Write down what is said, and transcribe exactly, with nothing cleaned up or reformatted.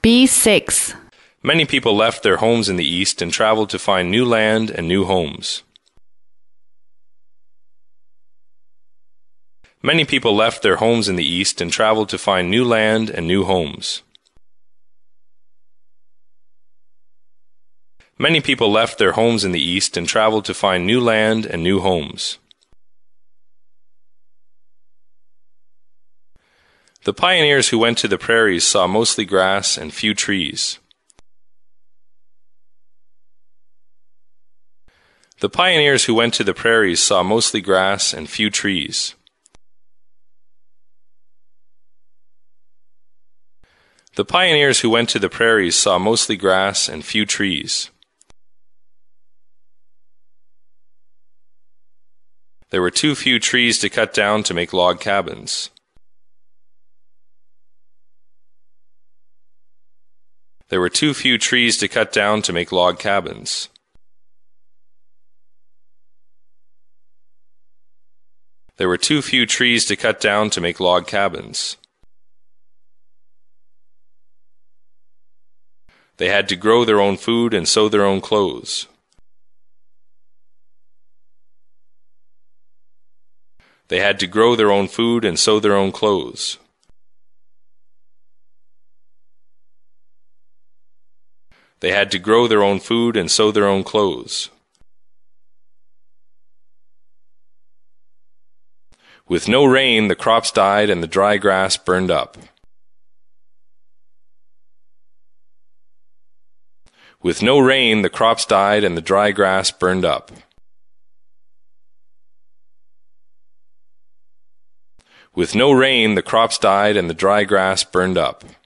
B six. Many people left their homes in the East and traveled to find new land and new homes. Many people left their homes in the East and traveled to find new land and new homes. Many people left their homes in the East and traveled to find new land and new homes. The pioneers who went to the prairies saw mostly grass and few trees. The pioneers who went to the prairies saw mostly grass and few trees. The pioneers who went to the prairies saw mostly grass and few trees. There were too few trees to cut down to make log cabins. There were too few trees to cut down to make log cabins. There were too few trees to cut down to make log cabins. They had to grow their own food and sew their own clothes. They had to grow their own food and sew their own clothes. They had to grow their own food and sew their own clothes. With no rain, the crops died and the dry grass burned up. With no rain, the crops died and the dry grass burned up. With no rain, the crops died and the dry grass burned up.